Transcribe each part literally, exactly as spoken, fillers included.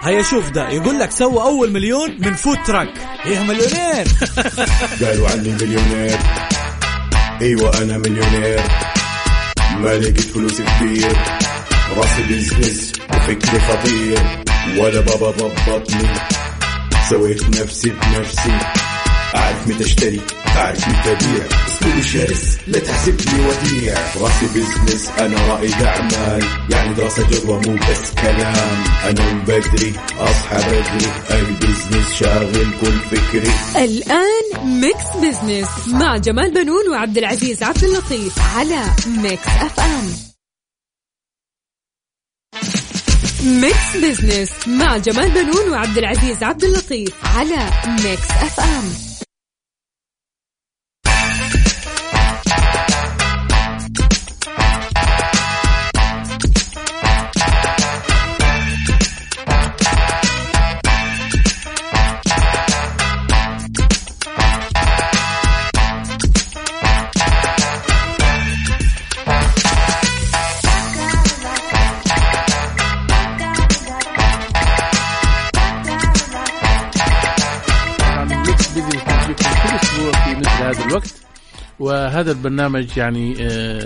هيا شوف ده يقول لك سوى أول مليون من فود تراك. إيه مليونير. قالوا عني مليونير، أيوة أنا مليونير، ما لقيت فلوس كتير، راسي بيزنس وفكري خطير، ولا بابا ضبطني، سويت نفسي بنفسي، أعرف متى اشتري أعرف متى أبيع، اسلوبي شرس لا تحسبني وديع، راسي بيزنس أنا رائد أعمال، يعني دراسة جدوى مو بس كلام، أنا من بدري أصحى بدري، البيزنس شاغل كل فكري. الآن ميكس بيزنس مع جمال بنون وعبد العزيز عبد اللطيف على ميكس أف أم. ميكس بيزنس مع جمال بنون وعبد العزيز عبد اللطيف على ميكس أف أم. هذا الوقت، وهذا البرنامج يعني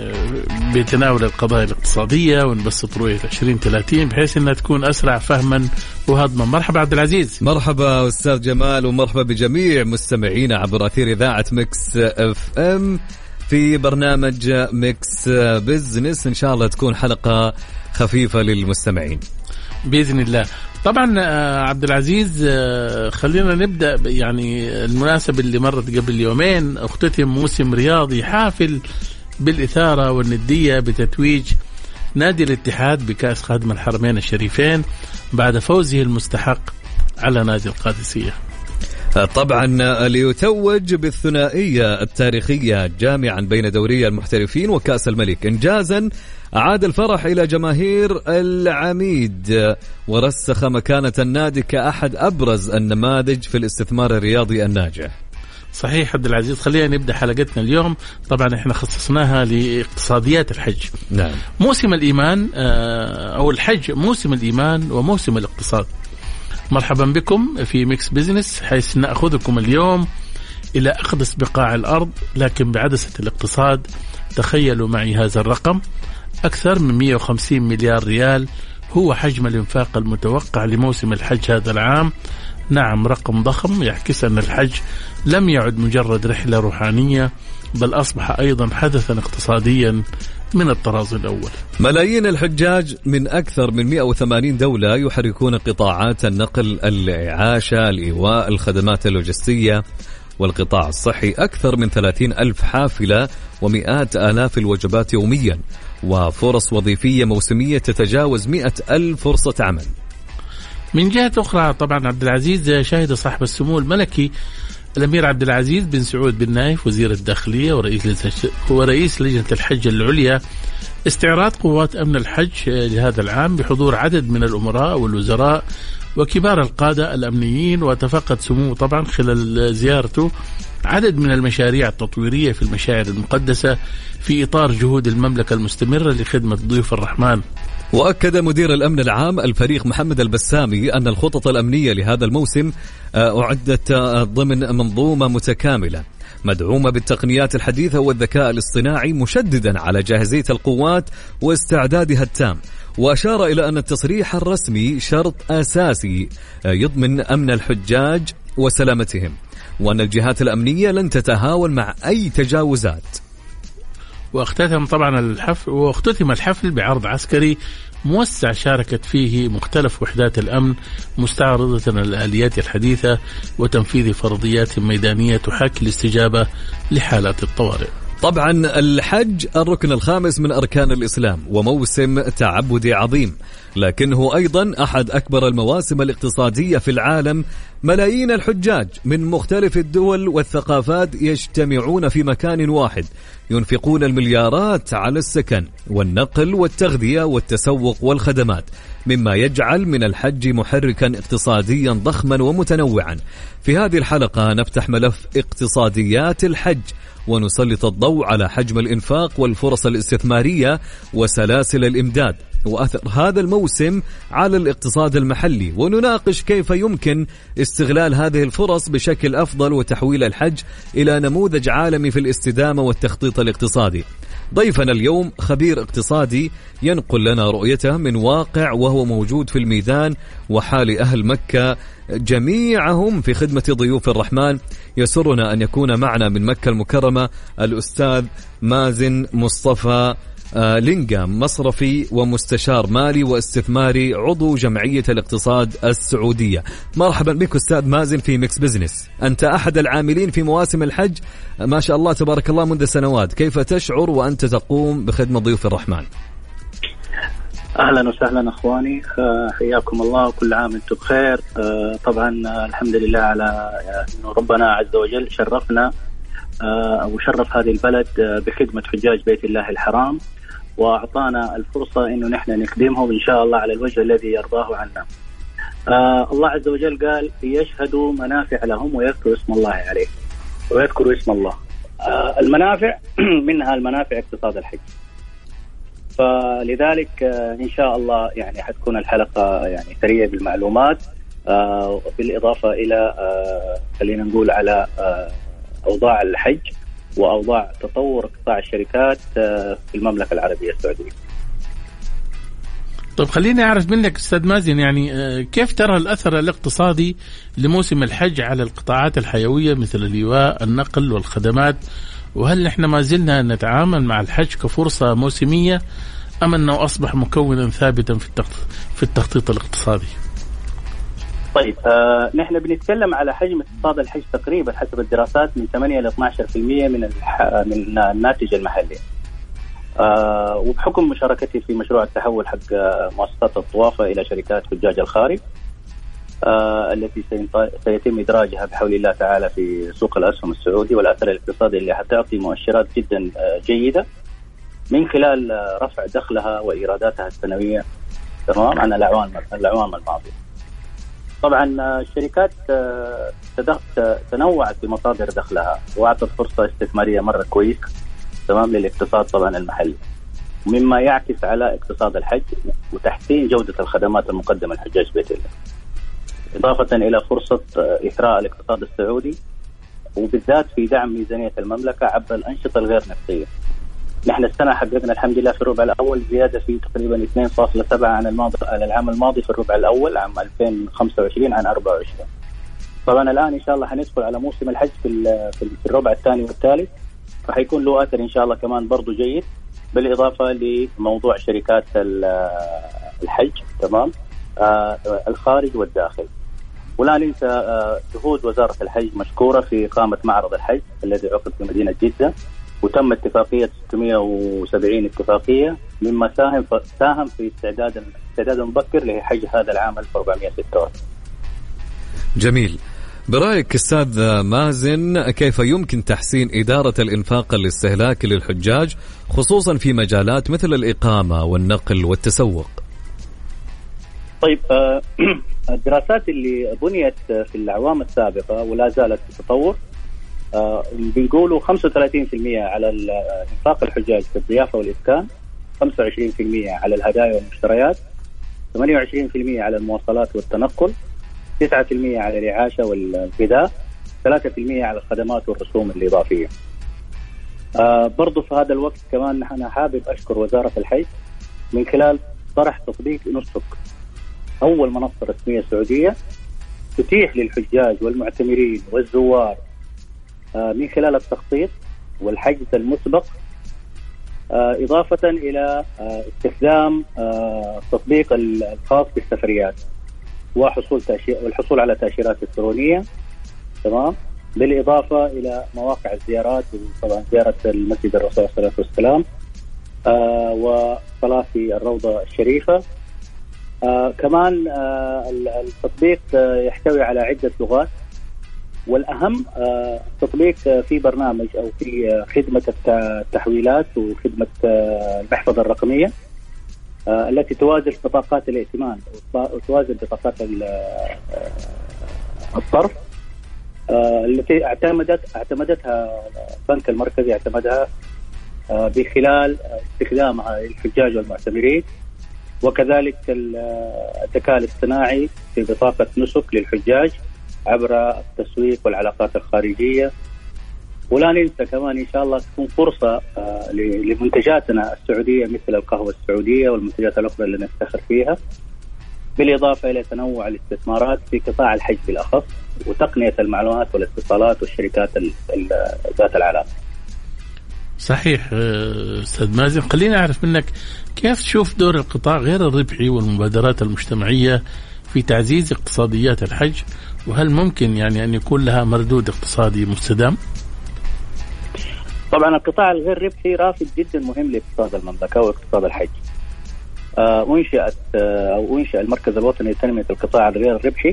بيتناول القضايا الاقتصادية ونبسط رؤية عشرين ثلاثين بحيث أنها تكون أسرع فهما وهضما. مرحبا عبد العزيز. مرحبا أستاذ جمال، ومرحبا بجميع مستمعينا عبر أثير إذاعة ميكس اف ام في برنامج ميكس بيزنس. إن شاء الله تكون حلقة خفيفة للمستمعين بإذن الله. طبعا عبد العزيز خلينا نبدأ يعني المناسبة اللي مرت قبل يومين، اختتم موسم رياضي حافل بالإثارة والندية بتتويج نادي الاتحاد بكأس خادم الحرمين الشريفين بعد فوزه المستحق على نادي القادسية. طبعا ليتوج بالثنائية التاريخية جامعا بين دوري المحترفين وكأس الملك، إنجازا أعاد الفرح إلى جماهير العميد ورسخ مكانة النادي كأحد أبرز النماذج في الاستثمار الرياضي الناجح. صحيح عبد العزيز. خلينا نبدأ حلقتنا اليوم. طبعا احنا خصصناها لاقتصاديات الحج. نعم. موسم الإيمان أو الحج موسم الإيمان وموسم الاقتصاد. مرحبا بكم في ميكس بيزنس، حيث نأخذكم اليوم إلى أقدس بقاع الأرض لكن بعدسة الاقتصاد. تخيلوا معي هذا الرقم، أكثر من مئة وخمسين مليار ريال هو حجم الإنفاق المتوقع لموسم الحج هذا العام. نعم، رقم ضخم يعكس أن الحج لم يعد مجرد رحلة روحانية، بل أصبح أيضا حدثا اقتصاديا من الطراز الأول. ملايين الحجاج من أكثر من مئة وثمانين دولة يحركون قطاعات النقل، الإعاشة، الإيواء، الخدمات اللوجستية والقطاع الصحي. أكثر من ثلاثين ألف حافلة ومئات آلاف الوجبات يوميا، وفرص وظيفية موسمية تتجاوز مئة ألف فرصة عمل. من جهة أخرى طبعا عبد العزيز، شهد صاحب السمو الملكي الأمير عبد العزيز بن سعود بن نايف وزير الداخلية ورئيس ورئيس لجنة الحج العليا استعراض قوات أمن الحج لهذا العام بحضور عدد من الأمراء والوزراء وكبار القادة الأمنيين. وتفقد سموه طبعا خلال زيارته عدد من المشاريع التطويرية في المشاعر المقدسة في إطار جهود المملكة المستمرة لخدمة ضيوف الرحمن. وأكد مدير الأمن العام الفريق محمد البسامي أن الخطط الأمنية لهذا الموسم أعدت ضمن منظومة متكاملة مدعومة بالتقنيات الحديثة والذكاء الاصطناعي، مشددا على جاهزية القوات واستعدادها التام. وأشار إلى أن التصريح الرسمي شرط أساسي يضمن أمن الحجاج وسلامتهم، وأن الجهات الأمنية لن تتهاون مع أي تجاوزات. واختتم طبعا الحفل واختتم الحفل بعرض عسكري موسع شاركت فيه مختلف وحدات الأمن مستعرضة الآليات الحديثة وتنفيذ فرضيات ميدانية تحاكي الاستجابة لحالات الطوارئ. طبعا الحج الركن الخامس من أركان الإسلام وموسم تعبدي عظيم، لكنه أيضا أحد أكبر المواسم الاقتصادية في العالم. ملايين الحجاج من مختلف الدول والثقافات يجتمعون في مكان واحد، ينفقون المليارات على السكن والنقل والتغذية والتسوق والخدمات، مما يجعل من الحج محركا اقتصاديا ضخما ومتنوعا. في هذه الحلقة نفتح ملف اقتصاديات الحج ونسلط الضوء على حجم الإنفاق والفرص الاستثمارية وسلاسل الإمداد وأثر هذا الموسم على الاقتصاد المحلي، ونناقش كيف يمكن استغلال هذه الفرص بشكل أفضل وتحويل الحج إلى نموذج عالمي في الاستدامة والتخطيط الاقتصادي. ضيفنا اليوم خبير اقتصادي ينقل لنا رؤيته من واقع وهو موجود في الميدان وحال أهل مكة جميعهم في خدمة ضيوف الرحمن. يسرنا أن يكون معنا من مكة المكرمة الأستاذ مازن مصطفى لينغام، مصرفي ومستشار مالي واستثماري، عضو جمعية الاقتصاد السعودية. مرحبا بك أستاذ مازن في ميكس بزنس. أنت أحد العاملين في مواسم الحج ما شاء الله تبارك الله منذ سنوات، كيف تشعر وأنت تقوم بخدمة ضيوف الرحمن؟ أهلا وسهلا أخواني، حياكم الله وكل عام أنتم بخير. طبعا الحمد لله على أنه ربنا عز وجل شرفنا وشرف هذه البلد بخدمة حجاج بيت الله الحرام، وأعطانا الفرصة إنه نحن نخدمهم إن شاء الله على الوجه الذي يرضاه عنا. آه الله عز وجل قال يشهدوا منافع لهم ويذكروا اسم الله عليه ويذكروا اسم الله. آه المنافع منها المنافع اقتصاد الحج، فلذلك آه إن شاء الله يعني حتكون الحلقة يعني ثرية بالمعلومات، آه بالإضافة إلى آه خلينا نقول على آه أوضاع الحج وأوضاع تطور قطاع الشركات في المملكة العربية السعودية. طيب خليني أعرف منك أستاذ مازن، يعني كيف ترى الأثر الاقتصادي لموسم الحج على القطاعات الحيوية مثل اللواء، النقل والخدمات، وهل نحن ما زلنا نتعامل مع الحج كفرصة موسمية أم أنه أصبح مكونا ثابتا في التخطيط الاقتصادي؟ طيب آه، نحن بنتكلم على حجم اقتصاد الحج تقريبا حسب الدراسات من ثمانية إلى اثني عشر بالمئة من من الناتج المحلي. آه، وبحكم مشاركتي في مشروع التحول حق مؤسسات الطوافة إلى شركات حجاج الخارج آه، التي سيتم إدراجها بحول الله تعالى في سوق الأسهم السعودي، والأثر الاقتصادي اللي حتعطي مؤشرات جدا جيدة من خلال رفع دخلها وإيراداتها السنوية تمام عن الأعوام الأعوام الماضية. طبعا الشركات تنوعت في مصادر دخلها وأعطت فرصة استثمارية مرة كويسة تمام للاقتصاد طبعا المحلي، مما يعكس على اقتصاد الحج وتحسين جودة الخدمات المقدمة لحجاج بيت الله، إضافة إلى فرصة إثراء الاقتصاد السعودي وبالذات في دعم ميزانية المملكة عبر الأنشطة الغير نفطية. نحن السنة حققنا الحمد لله في الربع الأول زيادة في تقريبا اثنين فاصلة سبعة عن الماضي على العام الماضي في الربع الأول عام ألفين وخمسة وعشرين عن أربعة وعشرين. طبعا الآن إن شاء الله حندخل على موسم الحج في في الربع الثاني والثالث، فحيكون له أثر إن شاء الله كمان برضو جيد، بالإضافة لموضوع شركات الحج تمام آه الخارج والداخل. ولا ننسى آه جهود وزارة الحج مشكورة في إقامة معرض الحج الذي عقد في مدينة جدة، وتم اتفاقية ستمائة وسبعين اتفاقية، مما ساهم ساهم في استعداد استعداد مبكر لحج هذا العام ألف وأربعمائة وستة وأربعين. جميل. برأيك أستاذ مازن كيف يمكن تحسين إدارة الإنفاق الاستهلاكي للحجاج خصوصا في مجالات مثل الإقامة والنقل والتسوق؟ طيب آه الدراسات اللي بنيت في الأعوام السابقة ولا زالت في تطور آه بنقولوا خمسة وثلاثين بالمئة على إنفاق الحجاج في الضيافة والإسكان، خمسة وعشرين بالمئة على الهدايا والمشتريات، ثمانية وعشرين بالمئة على المواصلات والتنقل، تسعة بالمئة على الإعاشة والغذاء، ثلاثة بالمئة على الخدمات والرسوم الإضافية. آه برضو في هذا الوقت كمان أنا حابب أشكر وزارة الحج من خلال طرح تطبيق نسك، أول منصة رسمية سعودية تتيح للحجاج والمعتمرين والزوار آه من خلال التخطيط والحجز المسبق، آه إضافة إلى آه استخدام آه التطبيق الخاص بالسفريات وحصول تأشير والحصول على تأشيرات إلكترونية تمام، بالإضافة إلى مواقع الزيارات، طبعا زيارة المسجد الرسول صلى الله عليه وسلم آه وصلاة في الروضة الشريفة. آه كمان آه التطبيق آه يحتوي على عدة لغات، والأهم آه التطبيق آه في برنامج أو في آه خدمة التحويلات وخدمة آه المحفظة الرقمية آه التي توازن بطاقات الائتمان وتوازن بطاقات الصرف آه التي اعتمدت اعتمدتها البنك المركزي، اعتمدها آه بخلال استخدامها الحجاج والمعتمرين وكذلك الذكاء الاصطناعي في بطاقة نسك للحجاج عبر التسويق والعلاقات الخارجية. ولا ننسى كمان إن شاء الله تكون فرصة لمنتجاتنا السعودية مثل القهوة السعودية والمنتجات الأخرى اللي نفتخر فيها، بالإضافة إلى تنوع الاستثمارات في قطاع الحج بالأخص وتقنية المعلومات والاتصالات والشركات ذات العلاقة. صحيح أستاذ مازن، خلينا أعرف منك كيف تشوف دور القطاع غير الربحي والمبادرات المجتمعية في تعزيز اقتصاديات الحج، وهل ممكن يعني أن يكون لها مردود اقتصادي مستدام؟ طبعا القطاع الغير ربحي رافد جدا مهم لاقتصاد المملكة واقتصاد الحج. أنشئت أو أنشئ المركز الوطني لتنمية القطاع الغير الربحي،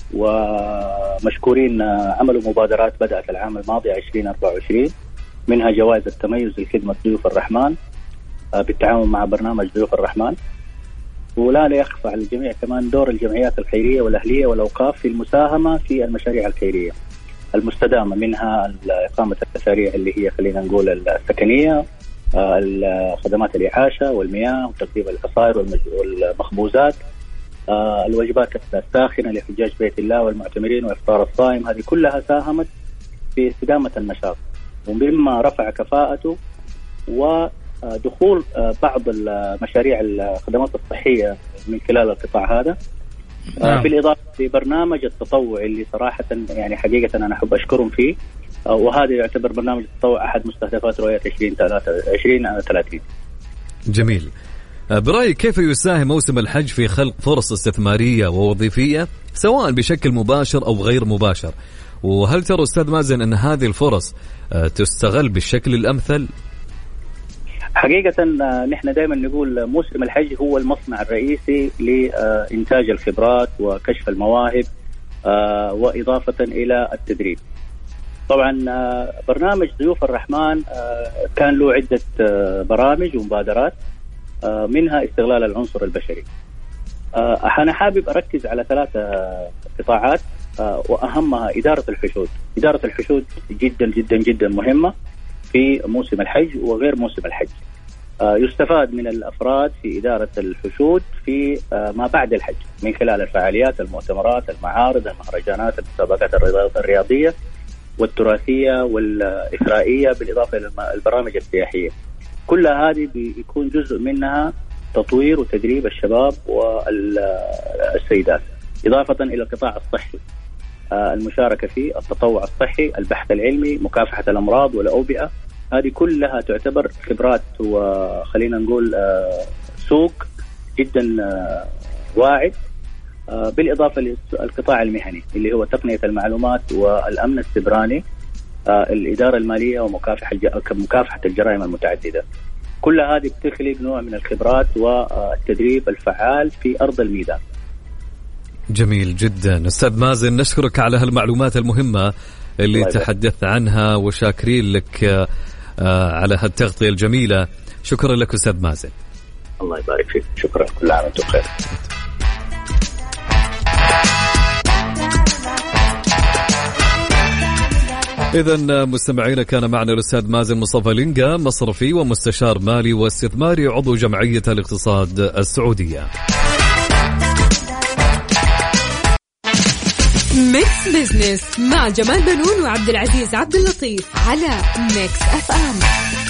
ومشكورين عملوا مبادرات بدأت العام الماضي عشرين أربعة وعشرين، منها جوائز التميز لخدمة ضيوف الرحمن بالتعاون مع برنامج ضيوف الرحمن. ولا يخفى على الجميع كمان دور الجمعيات الخيرية والأهلية والأوقاف في المساهمة في المشاريع الخيرية المستدامة، منها إقامة المشاريع اللي هي خلينا نقول السكنية، خدمات الإعاشة والمياه وتقديم العصائر والمخبوزات، الوجبات الساخنة لحجاج بيت الله والمعتمرين وإفطار الصائم. هذه كلها ساهمت في استدامة النشاط ومما رفع كفاءته ودخول بعض المشاريع الخدمات الصحية من خلال القطاع هذا. نعم. بالإضافة لبرنامج التطوع اللي صراحة يعني حقيقة أنا أحب أشكرهم فيه، وهذا يعتبر برنامج التطوع أحد مستهدفات رؤية عشرين ثلاثين. جميل. برأيك كيف يساهم موسم الحج في خلق فرص استثمارية ووظيفية سواء بشكل مباشر أو غير مباشر؟ وهل ترى أستاذ مازن أن هذه الفرص تستغل بالشكل الأمثل؟ حقيقة نحن دائما نقول موسم الحج هو المصنع الرئيسي لإنتاج الخبرات وكشف المواهب وإضافة إلى التدريب. طبعا برنامج ضيوف الرحمن كان له عدة برامج ومبادرات، منها استغلال العنصر البشري. أنا حابب أركز على ثلاثة قطاعات وأهمها إدارة الحشود. إدارة الحشود جدا جدا جدا مهمة في موسم الحج وغير موسم الحج. يستفاد من الأفراد في إدارة الحشود في ما بعد الحج من خلال الفعاليات، المؤتمرات، المعارض، المهرجانات، المسابقات الرياضية والتراثية والإثرائية، بالإضافة إلى البرامج السياحية. كل هذه بيكون جزء منها تطوير وتدريب الشباب والسيدات، إضافة إلى القطاع الصحي، المشاركة في التطوع الصحي، البحث العلمي، مكافحة الأمراض والأوبئة. هذه كلها تعتبر خبرات وخلينا نقول سوق جدا واعد، بالإضافة للقطاع المهني اللي هو تقنية المعلومات والأمن السيبراني، الإدارة المالية ومكافحة الجرائم المتعددة. كل هذه بتخلق نوع من الخبرات والتدريب الفعال في أرض الميدان. جميل جدا أستاذ مازن، نشكرك على هالمعلومات المهمة اللي تحدثت عنها، وشاكرين لك على هالتغطية الجميلة. شكرا لك أستاذ مازن. الله يبارك فيك، شكرا، كل عام وانتم بخير. إذن مستمعينا، كان معنا الأستاذ مازن مصطفى لينجا، مصرفي ومستشار مالي واستثماري، عضو جمعية الاقتصاد السعودية. ميكس بزنس مع جمال بنون وعبد العزيز عبد اللطيف على ميكس اف ام.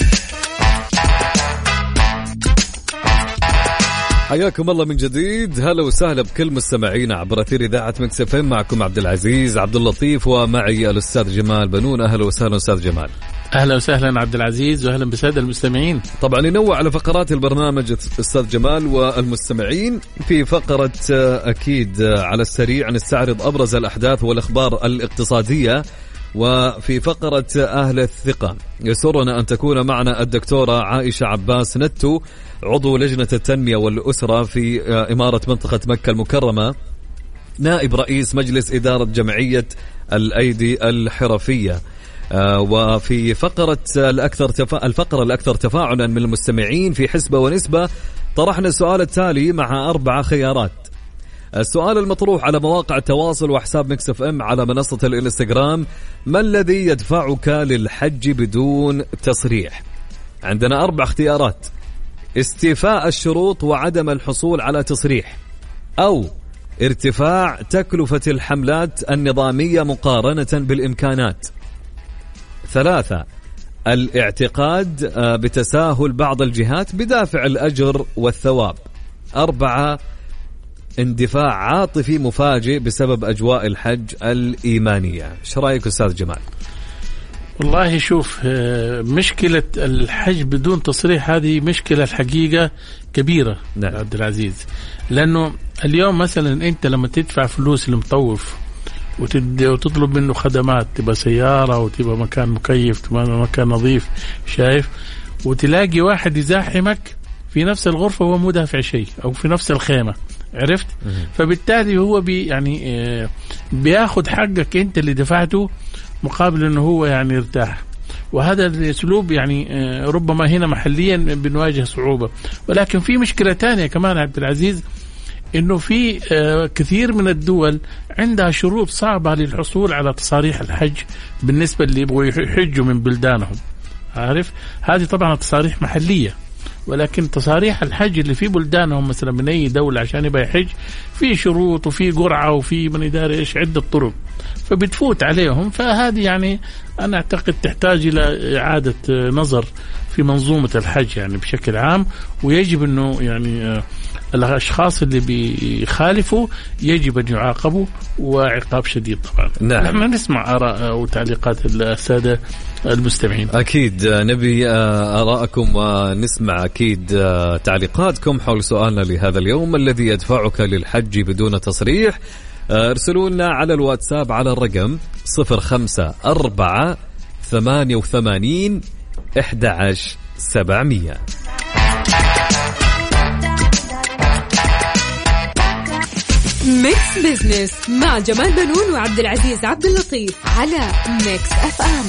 حياكم الله من جديد، هلا وسهلا بكل مستمعينا عبر اثير اذاعه ميكس اف ام. معكم عبد العزيز عبد اللطيف ومعي الاستاذ جمال بنون. اهلا وسهلا استاذ جمال. اهلا وسهلا عبد العزيز، واهلا بالساده المستمعين. طبعا ننوع على فقرات البرنامج استاذ جمال والمستمعين. في فقره اكيد على السريع نستعرض ابرز الاحداث والاخبار الاقتصاديه، وفي فقرة أهل الثقة يسرنا أن تكون معنا الدكتورة عائشة عباس نتو، عضو لجنة التنمية والأسرة في إمارة منطقة مكة المكرمة، نائب رئيس مجلس إدارة جمعية الأيدي الحرفية. وفي فقرة الأكثر تفا... الفقرة الأكثر تفاعلا من المستمعين في حسبة ونسبة طرحنا السؤال التالي مع أربع خيارات. السؤال المطروح على مواقع التواصل وحساب ميكس اف ام على منصة الانستغرام: ما الذي يدفعك للحج بدون تصريح؟ عندنا أربع اختيارات: استيفاء الشروط وعدم الحصول على تصريح، أو ارتفاع تكلفة الحملات النظامية مقارنة بالإمكانات. ثلاثة، الاعتقاد بتساهل بعض الجهات بدافع الأجر والثواب. أربعة، اندفاع عاطفي مفاجئ بسبب أجواء الحج الإيمانية. ايش رأيك أستاذ جمال؟ والله شوف، مشكلة الحج بدون تصريح هذه مشكلة الحقيقة كبيرة. نعم. عبد العزيز، لأنه اليوم مثلا أنت لما تدفع فلوس المطوف وتطلب منه خدمات، تبقى سيارة وتبقى مكان مكيف، تبقى مكان نظيف، شايف، وتلاقي واحد يزاحمك في نفس الغرفة وهو مو دافع شيء، أو في نفس الخيمة، عرفت؟ فبالتالي هو بي يعني بياخد حقك أنت اللي دفعته مقابل أنه هو يعني ارتاح. وهذا الأسلوب يعني ربما هنا محليا بنواجه صعوبة. ولكن في مشكلة تانية كمان عبد العزيز، إنه في كثير من الدول عندها شروط صعبة للحصول على تصاريح الحج بالنسبة اللي يبغوا يحجوا من بلدانهم، عارف؟ هذه طبعا تصاريح محلية، ولكن تصاريح الحج اللي في بلدانهم مثلا من أي دولة عشان يبقى يحج في شروط وفي قرعة وفي من يداري إيش عدة طرق، فبتفوت عليهم. فهذه يعني أنا أعتقد تحتاج إلى إعادة نظر في منظومة الحج يعني بشكل عام، ويجب أنه يعني الأشخاص اللي بيخالفوا يجب أن يعاقبوا وعقاب شديد طبعا. نعم. نحن نسمع آراء وتعليقات السادة المستمعين. أكيد نبي آراءكم ونسمع أكيد تعليقاتكم حول سؤالنا لهذا اليوم، الذي يدفعك للحج بدون تصريح. ارسلوا لنا على الواتساب على الرقم صفر خمسة أربعة ثمانية وثمانين أحد عشر سبعمية. ميكس بيزنس مع جمال بنون وعبد العزيز عبد اللطيف على ميكس اف ام.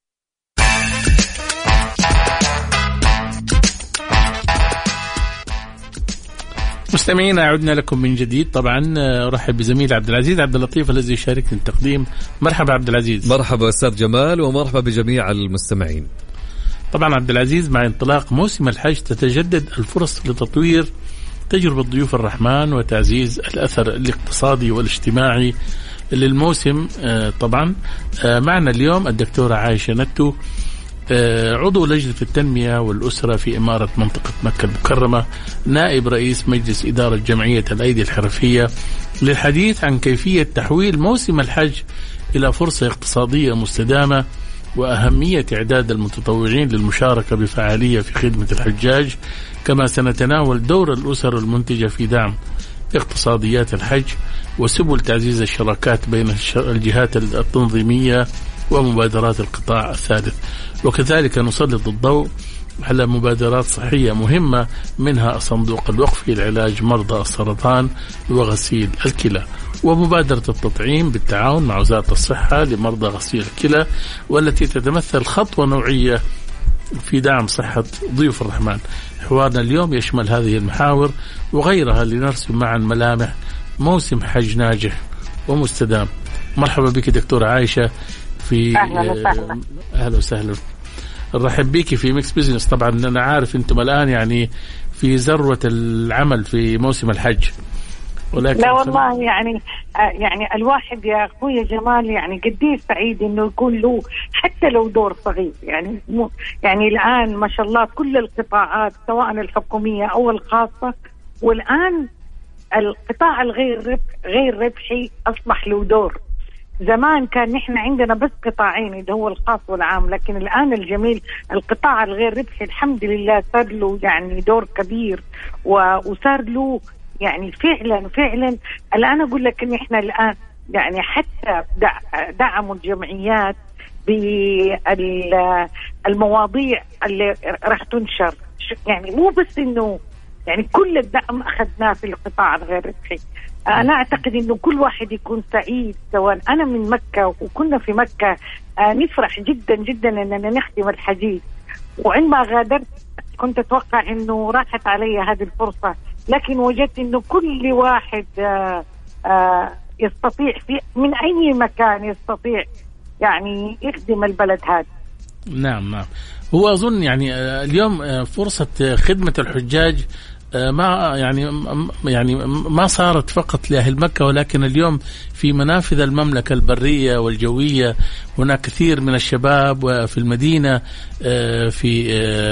مستمعينا، عدنا لكم من جديد. طبعا رحب بزميل عبد العزيز عبد اللطيف الذي يشاركني التقديم. مرحبا عبد العزيز. مرحبا أستاذ جمال، ومرحبا بجميع المستمعين. طبعا عبد العزيز، مع انطلاق موسم الحج تتجدد الفرص لتطوير تجربة ضيوف الرحمن وتعزيز الأثر الاقتصادي والاجتماعي للموسم. طبعا معنا اليوم الدكتورة عائشة نتو، عضو لجنة التنمية والأسرة في إمارة منطقة مكة المكرمة، نائب رئيس مجلس إدارة جمعية الأيدي الحرفية، للحديث عن كيفية تحويل موسم الحج إلى فرصة اقتصادية مستدامة وأهمية إعداد المتطوعين للمشاركة بفعالية في خدمة الحجاج. كما سنتناول دور الأسر المنتجة في دعم اقتصاديات الحج وسبل تعزيز الشراكات بين الجهات التنظيمية ومبادرات القطاع الثالث، وكذلك نسلط الضوء على مبادرات صحية مهمة، منها صندوق الوقف لعلاج مرضى السرطان وغسيل الكلى، ومبادرة التطعيم بالتعاون مع وزارة الصحة لمرضى غسيل الكلى، والتي تتمثل خطوة نوعية في دعم صحة ضيوف الرحمن. حوارنا اليوم يشمل هذه المحاور وغيرها لنرسم معا ملامح موسم حج ناجح ومستدام. مرحبا بك دكتورة عائشة في أهلا وسهلا. أهلا وسهلا، نرحب بك في ميكس بيزنس. طبعا أنا عارف أنتم الآن يعني في ذروة العمل في موسم الحج، ولكن لا والله يعني يعني الواحد يا أخوي جمال يعني قديش سعيد إنه يكون له حتى لو دور صغير. يعني يعني الآن ما شاء الله كل القطاعات سواء الحكومية أو الخاصة، والآن القطاع الغير ربح غير ربحي أصبح له دور. زمان كان نحن عندنا بس قطاعين اللي هو الخاص والعام، لكن الآن الجميل القطاع الغير ربحي الحمد لله صار له يعني دور كبير، وصار له يعني فعلا فعلا. الآن أقول لك إن إحنا الآن يعني حتى دعموا الجمعيات بالمواضيع اللي راح تنشر، يعني مو بس إنه يعني كل الدعم أخذناه في القطاع الغير ربحي. أنا أعتقد إنه كل واحد يكون سعيد، سواء أنا من مكة وكنا في مكة نفرح جدا جدا إننا نخدم الحجيج، وعندما غادرت كنت أتوقع إنه راحت علي هذه الفرصة، لكن وجدت إنه كل واحد آآ آآ يستطيع في من أي مكان يستطيع يعني يخدم البلد هذا. نعم نعم. هو أظن يعني اليوم فرصة خدمة الحجاج ما يعني يعني ما صارت فقط لأهل مكة، ولكن اليوم في منافذ المملكة البرية والجوية هناك كثير من الشباب وفي المدينة في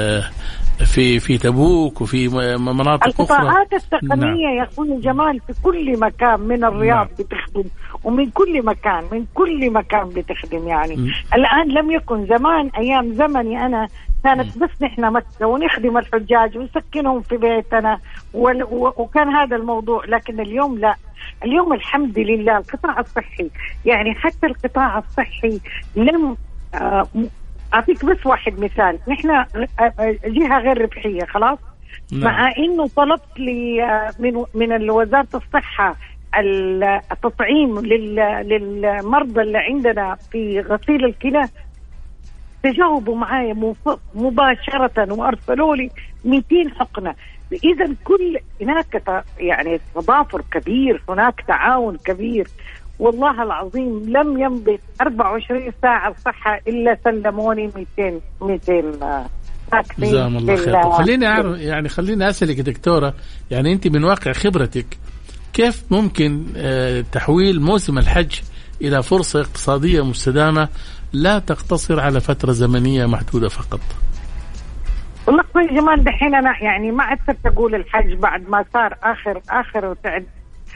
في في تبوك وفي مناطق أخرى. القطاعات التقنية نعم. يا أخوي جمال في كل مكان من الرياض نعم. بتخدم، ومن كل مكان من كل مكان بتخدم يعني م. الآن لم يكن زمان، أيام زمني أنا كانت بس نحن مكة ونخدم الحجاج ونسكنهم في بيتنا وكان هذا الموضوع، لكن اليوم لا. اليوم الحمد لله القطاع الصحي، يعني حتى القطاع الصحي لم آه أعطيك بس واحد مثال، نحن جهة غير ربحية خلاص نعم. مع إنه طلبت لي من من وزارة الصحة التطعيم للمرضى اللي عندنا في غسيل الكلى، تجاوبوا معايا مباشرة وأرسلوا لي مئتين حقنة. إذا كل هناك يعني تضافر كبير، هناك تعاون كبير. والله العظيم لم يمضي أربعة وعشرين ساعة الصحة إلا سلموني مئتين مئتين جزاهم الله خير. خليني أعرف يعني خليني أسألك دكتورة، يعني أنت من واقع خبرتك كيف ممكن تحويل موسم الحج إلى فرصة اقتصادية مستدامة لا تقتصر على فترة زمنية محدودة فقط؟ والله يا جمال دحين أنا يعني ما عدت أقول الحج بعد ما صار آخر آخر وتعد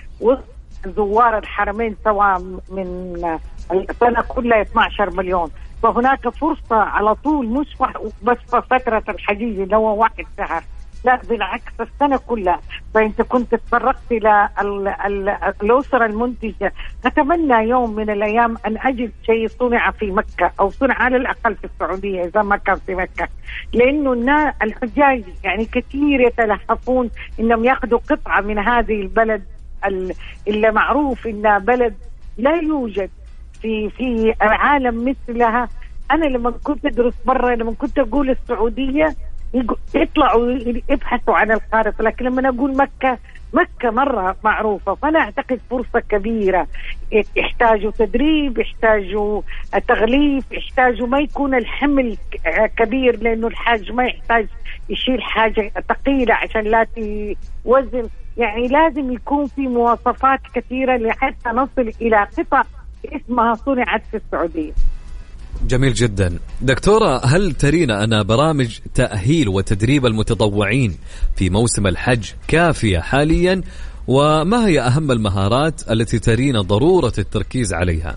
زوار الحرمين سواء من السنة كلها اثنا عشر مليون، فهناك فرصة على طول مش بس في فترة الحجيج اللي هو واحد شهر، لا بالعكس السنة كلها. فأنت كنت تفرقت إلى الأسرة المنتجة. أتمنى يوم من الأيام أن أجد شيء صنع في مكة أو صنع على الأقل في السعودية إذا ما كان في مكة، لأنه الحجاج يعني كثير يتلهفون إنهم يأخذوا قطعة من هذه البلد اللي معروف إنها بلد لا يوجد في في العالم مثلها. أنا لما كنت أدرس برا، لما كنت أقول السعودية يطلعوا يبحثوا عن الخارطة، لكن لما أقول مكة مكة مرة معروفة. فأنا أعتقد فرصة كبيرة، يحتاجوا تدريب، يحتاجوا تغليف، يحتاجوا ما يكون الحمل كبير، لأنه الحاج ما يحتاج يشيل حاجة ثقيلة عشان لا توزن. يعني لازم يكون في مواصفات كثيرة لحتى نصل إلى قطع اسمها صنعت في السعودية. جميل جدا. دكتورة، هل ترينا أن برامج تأهيل وتدريب المتطوعين في موسم الحج كافية حاليا؟ وما هي أهم المهارات التي ترين ضرورة التركيز عليها؟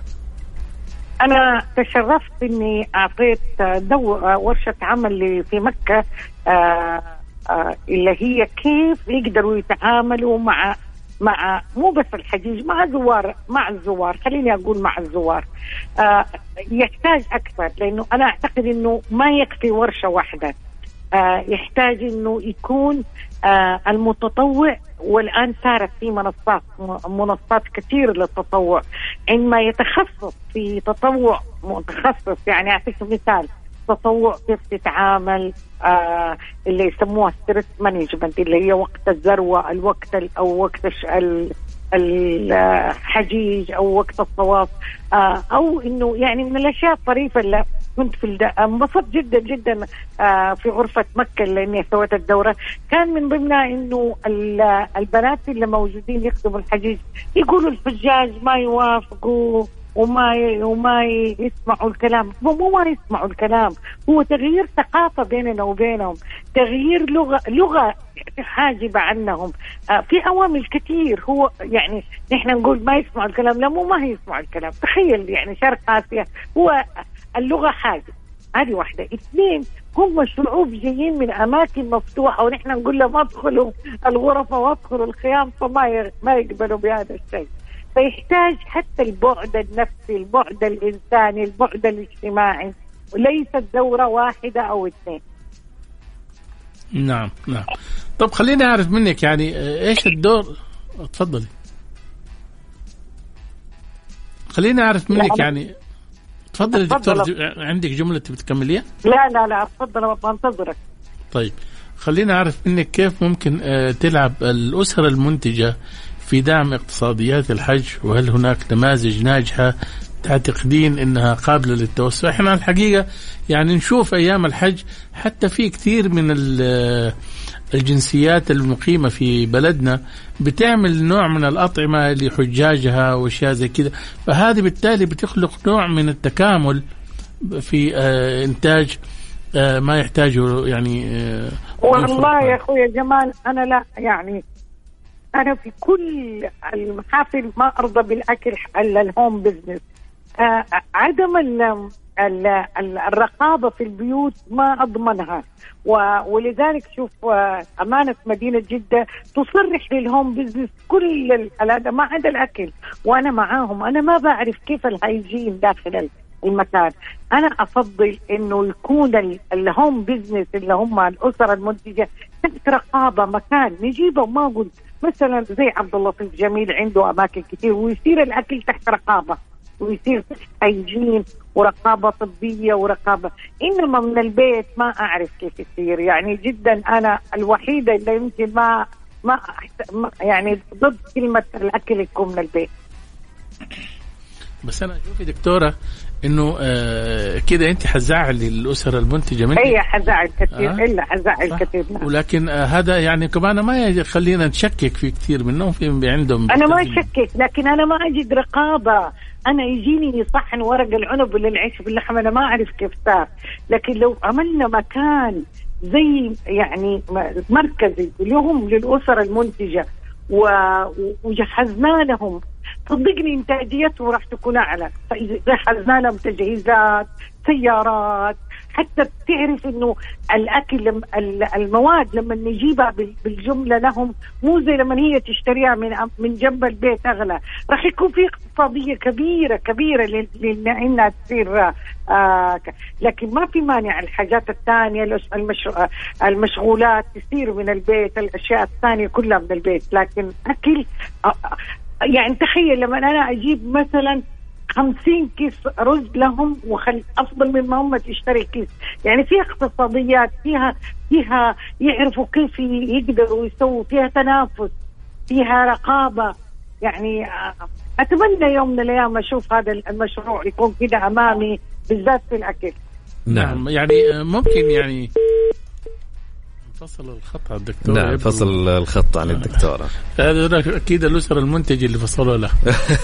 أنا تشرفت أني أعطيت دورة ورشة عمل في مكة آه آه اللي هي كيف يقدروا يتعاملوا مع مع مو بس الحجيج، مع زوار مع الزوار خليني أقول مع الزوار. آه يحتاج أكثر، لأنه أنا أعتقد أنه ما يكفي ورشة واحدة. آه يحتاج أنه يكون آه المتطوع، والآن صارت في منصات منصات كثير للتطوع، عندما يتخصص في تطوع متخصص. يعني أعطيك مثال، تطوع كيف تتعامل آه اللي يسموها ستريس مانجمنت، اللي هي وقت الذروة، الوقت أو وقت الحجيج أو وقت الطواف، آه أو إنه يعني من الأشياء الطريفة اللي كنت في انبسطت جدا جدا آه في غرفة مكة لأني سويت الدورة. كان من ضمنها إنه البنات اللي موجودين يخدموا الحجيج يقولوا الحجاج ما يوافقوا وما وما يسمعوا الكلام. مو ما يسمعوا الكلام، هو تغيير ثقافة بيننا وبينهم، تغيير لغة لغة حاجبة عنهم. آه في عوامل كثير. هو يعني نحن نقول ما يسمعوا الكلام، لا مو ما يسمعوا الكلام. تخيل يعني شرق آسيا هو اللغة حاجة، هذه واحدة. اثنين، هم شعوب جايين من أماكن مفتوحة، ونحن نقول لهم ادخلوا الغرفة وادخلوا الخيام، فما ما يقبلوا بهذا الشيء. فيحتاج حتى البعد النفسي، البعد الإنساني، البعد الاجتماعي، وليست دورة واحدة أو اثنين. نعم نعم. طب خليني أعرف منك يعني إيش الدور. تفضلي. خليني أعرف منك يعني. تفضلي دكتور، عندك جملة بتكمليها؟ لا لا لا أتفضل، بنتظرك. طيب خلينا أعرف منك كيف ممكن تلعب الأسرة المنتجة في دعم اقتصاديات الحج، وهل هناك نماذج ناجحة تعتقدين انها قابله للتوسع. احنا الحقيقه يعني نشوف ايام الحج حتى في كثير من الجنسيات المقيمه في بلدنا بتعمل نوع من الاطعمه لحجاجها واشياء زي كده، فهذه بالتالي بتخلق نوع من التكامل في انتاج ما يحتاجه يعني. والله يا اخويا جمال انا لا يعني أنا في كل المحافل ما أرضى بالأكل إلا الهوم بزنس. آه عدم ال ال ال الرقابة في البيوت ما أضمنها، ولذلك شوف آه أمانة مدينة جدة تصرح للهوم بزنس كل هذا ما عدا الأكل، وأنا معاهم. أنا ما بعرف كيف الهيجين داخل المكان. أنا أفضل إنه يكون الهوم بزنس اللي هم الأسر المنتجة تحت رقابة، مكان نجيبه. ما أقول مثلا زي عبد اللطيف جميل عنده أماكن كتير ويصير الأكل تحت رقابة ويصير هيجين ورقابة طبية ورقابة، إنما من البيت ما أعرف كيف يصير. يعني جدا أنا الوحيدة اللي يمكن ما ما يعني ضد كلمة الأكل يكون من البيت. بس أنا شوفي دكتورة إنه آه كده أنت حزعل الأسر المنتجة منك. هي حزعل كثير آه؟ إلا حزعل كثير نعم. ولكن آه هذا يعني كمان ما يخلينا نشكك في كثير منهم في عندهم. أنا ما أشكك، لكن أنا ما أجد رقابة. أنا يجيني صحن ورق العنب للعيش باللحم أنا ما أعرف كيف صار. لكن لو عملنا مكان زي يعني مركزي لهم للأسر المنتجة وجهزنا لهم، صدقني إنتاجيته راح تكون أعلى. فإذا جهزنا لهم تجهيزات سيارات حتى تعرف إنه الأكل المواد لما نجيبها بالجملة لهم مو زي لما هي تشتريها من من جنب البيت أغلى. راح يكون في اقتصادية كبيرة كبيرة لأنها تصير آه لكن ما في مانع الحاجات الثانية المشغولات تصير من البيت، الأشياء الثانية كلها من البيت. لكن أكل آه يعني تخيل لما أنا أجيب مثلا خمسين كيس رز لهم وخل أفضل مما هم تشتري كيس. يعني فيها اقتصاديات، فيها فيها يعرفوا كيف يقدروا يسووا، فيها تنافس، فيها رقابة. يعني أتمنى يوم من الأيام أشوف هذا المشروع يكون كده أمامي بالذات في الأكل. نعم يعني ممكن يعني فصل الخط على الدكتور. نعم فصل الخط عن الدكتورة. هذا أكيد الأسر المنتج اللي فصلوا له.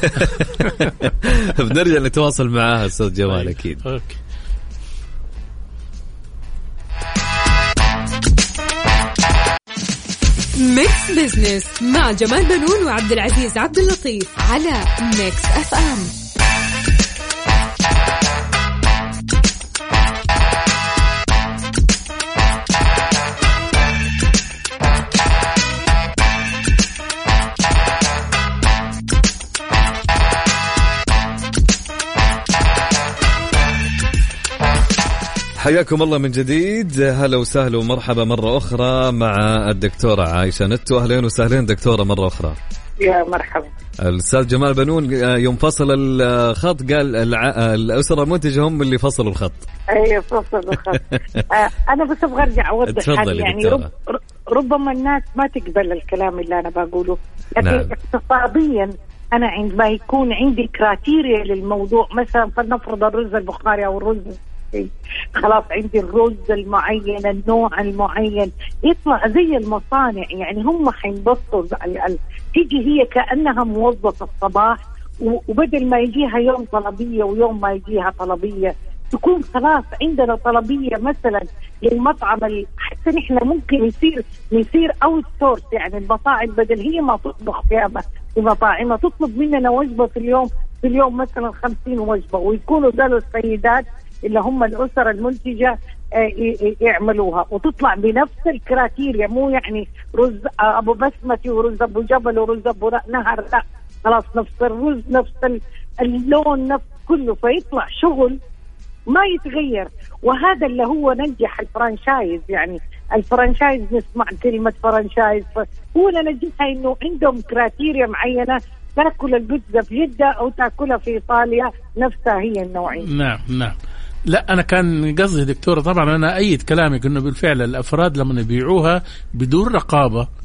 بنرجع نتواصل معاها أستاذ جمال أكيد. أوكي. ميكس بزنس مع جمال بنون وعبد العزيز عبد اللطيف على ميكس اف ام. حياكم الله من جديد. هلا وسهلا ومرحبا مرة أخرى مع الدكتورة عايشة نتو. أهلين وسهلين دكتورة مرة أخرى. يا مرحبا. الأستاذ جمال بنون يوم فصل الخط قال الأسرة المنتجة هم اللي فصلوا الخط. أي فصلوا الخط. أنا بس أبغى أرجع أوضح حاجة. يعني رب ربما الناس ما تقبل الكلام اللي أنا بقوله، لكن نعم. اقتصاديا أنا عندما يكون عندي كراتيريا للموضوع، مثلا فلنفرض الرز البخاري أو الرز خلاص عندي الرز المعين النوع المعين يطلع زي المصانع. يعني هم حينبسطوا تيجي هي كأنها موظفة الصباح، وبدل ما يجيها يوم طلبية ويوم ما يجيها طلبية تكون خلاص عندنا طلبية مثلا للمطعم. حتى نحن ممكن يصير يصير أوت سورس، يعني المطاعم بدل هي ما تطبخ في مطاعمها تطلب مننا وجبة في اليوم في اليوم مثلا خمسين وجبة، ويكونوا ذلك السيدات اللي هم الأسر المنتجة يعملوها وتطلع بنفس الكراتيريا. مو يعني رز أبو بسمتي ورز أبو جبل ورز أبو نهر، لا خلاص نفس الرز نفس اللون نفس كله، فيطلع شغل ما يتغير. وهذا اللي هو ننجح الفرانشايز. يعني الفرانشايز نسمع كلمة فرانشايز هو ننجحها إنه عندهم كراتيريا معينة، تأكل البيتزا في جدة أو تأكلها في إيطاليا نفسها هي النوعية. نعم نعم. لا أنا كان قصدي دكتورة طبعا أنا أيد كلامك إنه بالفعل الأفراد لما يبيعوها بدون رقابة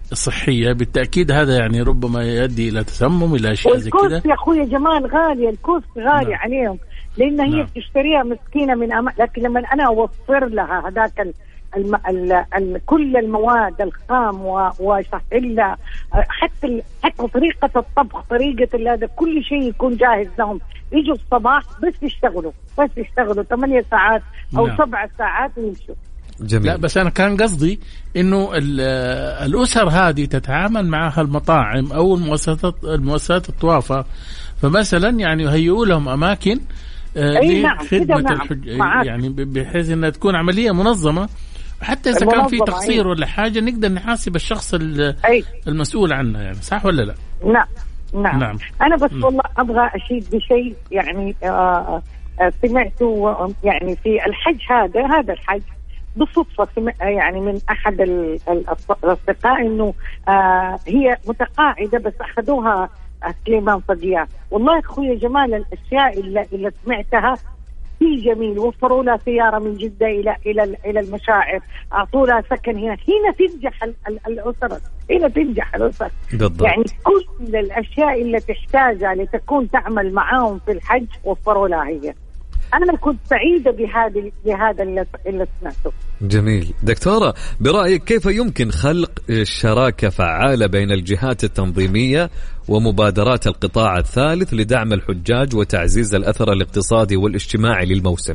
صحية بالتأكيد، هذا يعني ربما يؤدي إلى تسمم، إلى أشياء زي كذا. والكوس يا أخوي جمال غالية، الكوس غالي نعم. عليهم، لأن هي نعم. بتشتريها مسكينة من أم... لكن لما أنا أوفر لها هذاك ال... الم... ال... ال... كل المواد الخام و... وسهل لها حتى ال... حتى طريقة الطبخ، طريقة هذا كل شيء يكون جاهز لهم، يجوا الصباح بس يشتغلوا بس يشتغلوا ثمانية ساعات أو نعم. سبع ساعات ويمشوا. جميل. لا بس أنا كان قصدي إنه الأسر هذه تتعامل معها المطاعم أو المؤسسات المؤسسات الطوافة، فمثلا يعني يهيئوا لهم أماكن لخدمة نعم. الحج، يعني بحيث أنها تكون عملية منظمة، حتى إذا كان في تقصير ولا حاجة نقدر نحاسب الشخص المسؤول عنها، يعني صح ولا لا؟ نعم نعم, نعم. أنا بس م. والله أبغى أشيد بشيء يعني آه سمعته يعني في الحج، هذا هذا الحج بالصدفة يعني من أحد الأصدقاء إنه آه هي متقاعدة بس أخذوها سليمان فضياء. والله أخوي جمال الأشياء اللي, اللي سمعتها في جميل، وفروا لها سيارة من جدة إلى إلى إلى المشاعر، أعطوا لها سكن هنا، هنا تنجح الأسرة، هنا تنجح الأسرة. يعني كل الأشياء اللي تحتاجها لتكون تعمل معاهم في الحج وفروا لها هي. أنا كنت سعيدة بهذا بهذا اللي, اللي سمعته. جميل. دكتورة، برأيك كيف يمكن خلق شراكة فعالة بين الجهات التنظيمية ومبادرات القطاع الثالث لدعم الحجاج وتعزيز الأثر الاقتصادي والاجتماعي للموسم؟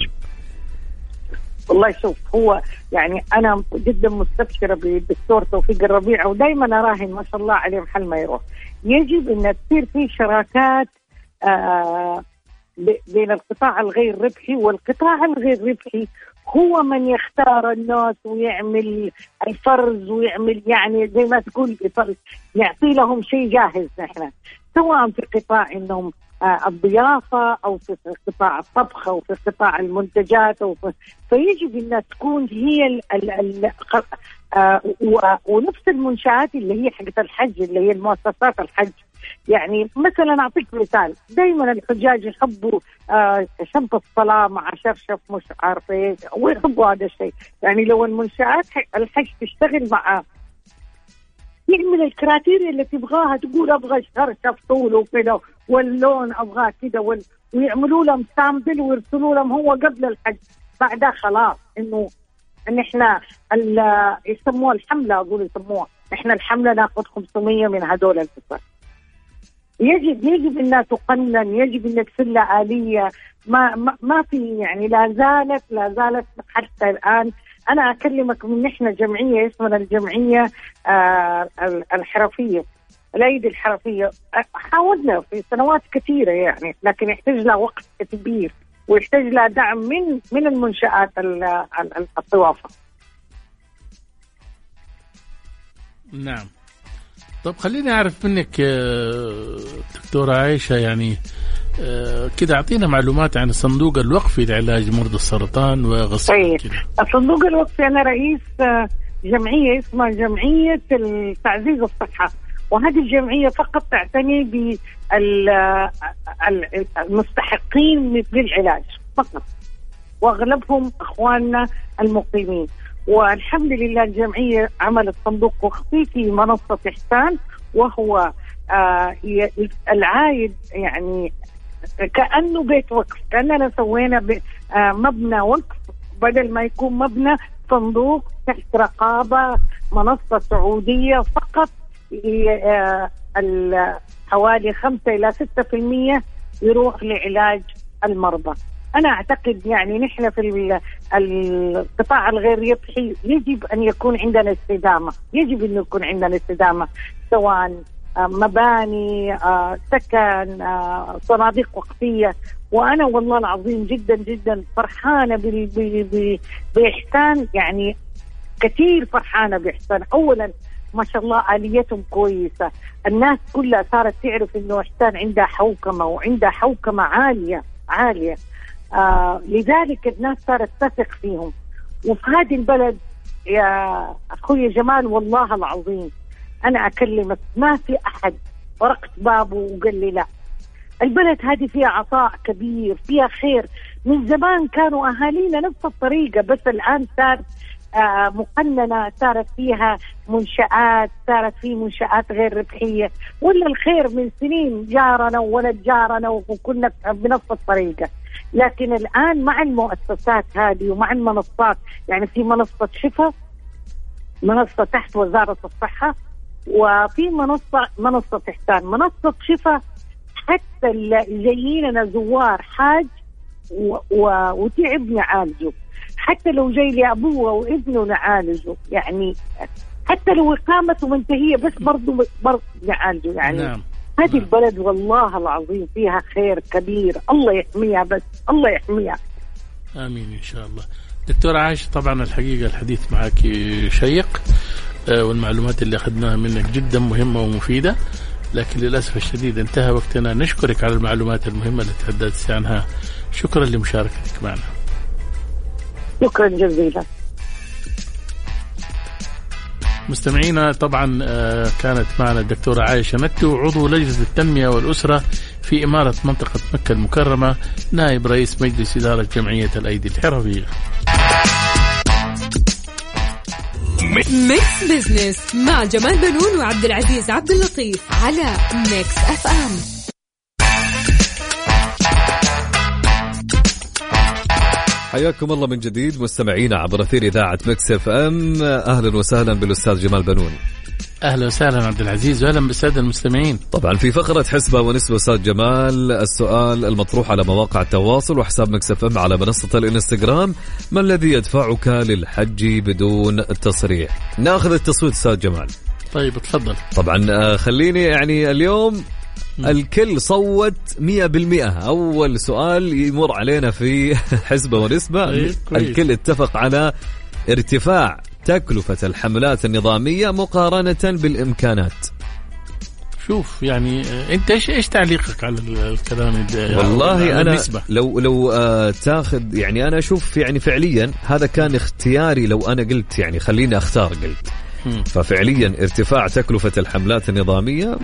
والله شوف، هو يعني أنا جدا مستبشرة بالدكتور توفيق الربيع، ودايما أراهن ما شاء الله عليه محل ما يروح. يجب أن تصير في شراكات آه بين القطاع الغير ربحي والقطاع الغير ربحي، هو من يختار الناس ويعمل الفرز ويعمل يعني زي ما تقول يعطي لهم شيء جاهز، نحن سواء في قطاع انهم آه الضيافة او في قطاع الطبخ او في قطاع المنتجات أو في فيجب انها تكون هي ال ال ال آه ونفس المنشآت اللي هي حقت الحج اللي هي المؤسسات الحج. يعني مثلا أعطيك مثال، دايما الحجاج يحبوا آه شنطة الصلاة مع شرشف مش عارفة ايش، ويحبوا هذا الشيء. يعني لو المنشآت الحج تشتغل معاه يعمل الكراتيريا اللي تبغاها، تقول أبغى شرشف طوله وكذا واللون أبغاه كذا وال... ويعملوا لهم سامبل ويرسلوا لهم هو قبل الحج، بعدها خلاص إنه إن إحنا يسموها الحملة، أقول يسموها إحنا الحملة نأخذ خمسمية من هدول الفصل. يجب يجب انها تقنن، يجب ان تصير لها آلية، ما ما, ما في يعني لا زالت لا زالت حتى الآن. أنا أكلمك من نحن جمعية اسمها الجمعية آه الحرفية، الأيدي الحرفية، حاولنا في سنوات كثيرة يعني، لكن يحتاج لها وقت كبير ويحتاج لها دعم من من المنشآت الطوافة. نعم. طب خليني أعرف منك دكتورة عائشة، يعني كده أعطينا معلومات عن الصندوق الوقفي لعلاج مرضى السرطان وغسيل الكلى. الصندوق الوقفي أنا رئيس جمعية اسمها جمعية تعزيز الصحة، وهذه الجمعية فقط تعتني بالمستحقين للعلاج فقط، وأغلبهم أخواننا المقيمين. والحمد لله الجمعية عملت صندوق وقفي في منصة إحسان، وهو آه العايد يعني كأنه بيت وقف، كأننا سوينا آه مبنى وقف بدل ما يكون مبنى، صندوق تحت رقابة منصة سعودية فقط. آه حوالي خمسة إلى ستة في المية يروح لعلاج المرضى. أنا أعتقد يعني نحن في القطاع الغير ربحي يجب أن يكون عندنا استدامة، يجب أن يكون عندنا استدامة، سواء مباني، سكن، صناديق وقفية. وأنا والله العظيم جدا جدا فرحانة بإحسان، يعني كثير فرحانة بإحسان. أولا ما شاء الله آليتهم كويسة، الناس كلها صارت تعرف إنه إحسان عندها حوكمة وعندها حوكمة عالية عالية. آه لذلك الناس صارت تثق فيهم. وفي هذه البلد يا أخوي جمال والله العظيم أنا أكلمك ما في أحد طرقت بابه وقال لي لا. البلد هذه فيها عطاء كبير، فيها خير. من زمان كانوا أهالينا نفس الطريقة، بس الآن صار مقننة، صارت فيها منشآت، صارت في منشآت غير ربحية، ولا الخير من سنين جارنا وولد جارنا وكنا بنفس الطريقة. لكن الآن مع المؤسسات هذه ومع المنصات، يعني في منصة شفا، منصة تحت وزارة الصحة، وفي منصة منصة إحسان، منصة شفا حتى اللي جايين زوار حاج و... و... وتعب نعالجه، حتى لو جاي لي أبوه وابنه نعالجه، يعني حتى لو إقامته منتهية بس برضو برضو نعالجه يعني. نعم. هذه نعم. البلد والله العظيم فيها خير كبير، الله يحميها، بس الله يحميها. آمين إن شاء الله. دكتورة عائشة، طبعا الحقيقة الحديث معك شيق، والمعلومات اللي أخذناها منك جدا مهمة ومفيدة، لكن للأسف الشديد انتهى وقتنا. نشكرك على المعلومات المهمة اللي تحدثت عنها، شكرا لمشاركتك معنا. شكرا جزيلا. مستمعينا، طبعا كانت معنا الدكتورة عائشة نتو، عضو لجنة التنمية والأسرة في إمارة منطقة مكة المكرمة، نائب رئيس مجلس إدارة جمعية الأيدي الحرفية. ميكس بزنس مع جمال بنون وعبد العزيز عبد اللطيف على ميكس اف ام. حياكم الله من جديد مستمعينا عبر أثير إذاعة ميكس اف ام. أهلا وسهلا بالأستاذ جمال بنون. أهلا وسهلا عبد العزيز، وأهلا بالسادة المستمعين. طبعا في فقرة حسبة ونسبة أستاذ جمال، السؤال المطروح على مواقع التواصل وحساب ميكس اف ام على منصة الانستغرام: ما الذي يدفعك للحج بدون تصريح؟ ناخذ التصويت أستاذ جمال. طيب تفضل. طبعا خليني يعني اليوم الكل صوت مية بالمئة. أول سؤال يمر علينا في حسبة ونسبة، الكل اتفق على ارتفاع تكلفة الحملات النظامية مقارنة بالإمكانات. شوف يعني أنت إيش إيش تعليقك على الكلام ده؟ والله أنا لو لو آه تاخذ يعني أنا أشوف يعني فعليا هذا كان اختياري، لو أنا قلت يعني خليني أختار قلت ففعليا ارتفاع تكلفة الحملات النظامية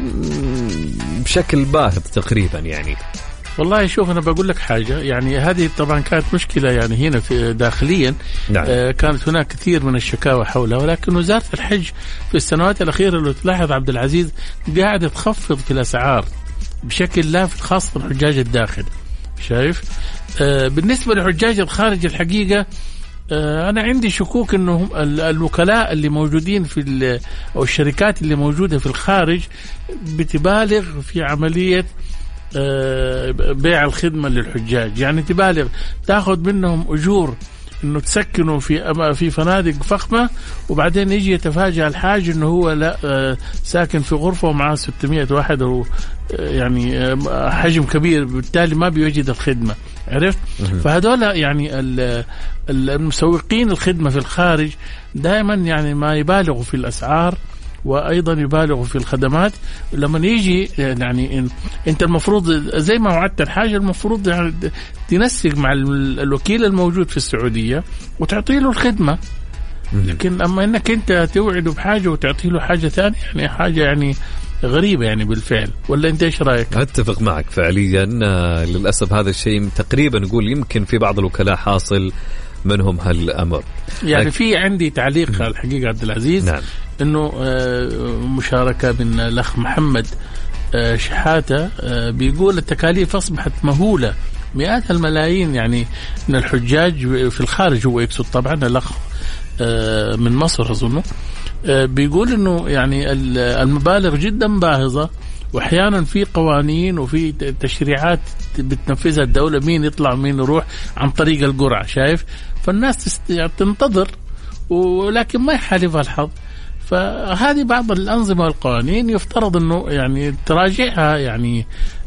بشكل باهظ تقريبا يعني. والله شوف أنا بقول لك حاجة، يعني هذه طبعا كانت مشكلة يعني هنا في داخليا. نعم. آه كانت هناك كثير من الشكاوى حولها، ولكن وزارة الحج في السنوات الأخيرة لو تلاحظ عبد العزيز قاعدة تخفض في الأسعار بشكل لافت، خاصة الحجاج الداخل. شايف؟ آه بالنسبة لحجاج الخارج الحقيقة أنا عندي شكوك إنه الوكلاء اللي موجودين في أو الشركات اللي موجودة في الخارج بتبالغ في عملية بيع الخدمة للحجاج، يعني تبالغ تأخذ منهم أجور إنه تسكنوا في في فنادق فخمة، وبعدين يجي يتفاجأ الحاج إنه هو لا ساكن في غرفة ومعه ستمائة واحد، أو يعني حجم كبير، بالتالي ما بيوجد الخدمة. عرفت؟ فهذول يعني المسوقين الخدمة في الخارج دائما يعني ما يبالغوا في الأسعار، وأيضا يبالغوا في الخدمات. لما يجي يعني أنت المفروض زي ما وعدت الحاجة، المفروض يعني تنسق مع الوكيل الموجود في السعودية وتعطي له الخدمة. لكن أما أنك أنت توعده بحاجة وتعطي له حاجة ثانية، يعني حاجة يعني غريبة يعني بالفعل. ولا أنت إيش رأيك؟ أتفق معك فعليا. للأسف هذا الشيء تقريبا نقول يمكن في بعض الوكلاء حاصل منهم هالأمر. يعني لك... في عندي تعليق على الحقيقة عبد العزيز. نعم. إنه مشاركة من الأخ محمد شحاتة بيقول التكاليف أصبحت مهولة، مئات الملايين يعني من الحجاج في الخارج، هو يقصد طبعا الأخ من مصر أظنه، بيقول إنه يعني المبالغ جدا باهظة، وأحيانا في قوانين وفي تشريعات بتنفذها الدولة، مين يطلع مين يروح عن طريق القرعة. شايف؟ فالناس تنتظر ولكن ما يحالفها الحظ. فهذه بعض الأنظمة والقوانين يفترض أنه يعني تراجعها يعني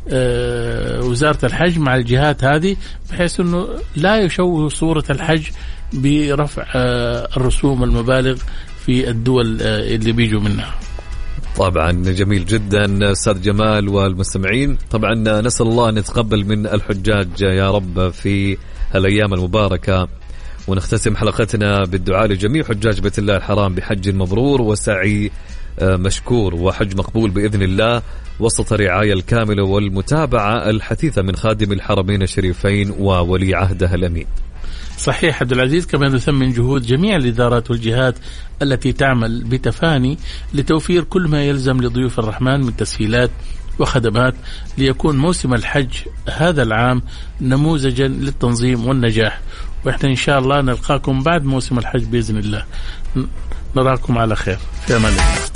آه وزارة الحج مع الجهات هذه، بحيث أنه لا يشوه صورة الحج برفع آه الرسوم المبالغ في الدول آه اللي بيجوا منها. طبعا جميل جدا أستاذ جمال والمستمعين. طبعا نسأل الله أن يتقبل من الحجاج يا رب في هالأيام المباركة، ونختتم حلقتنا بالدعاء لجميع حجاج بيت الله الحرام بحج مبرور وسعي مشكور وحج مقبول بإذن الله، وسط الرعاية الكاملة والمتابعة الحثيثة من خادم الحرمين الشريفين وولي عهده الأمين. صحيح عبد العزيز. كما نثمن جهود جميع الإدارات والجهات التي تعمل بتفاني لتوفير كل ما يلزم لضيوف الرحمن من تسهيلات وخدمات ليكون موسم الحج هذا العام نموذجا للتنظيم والنجاح. وإحنا إن شاء الله نلقاكم بعد موسم الحج بإذن الله. نراكم على خير، في أمان الله.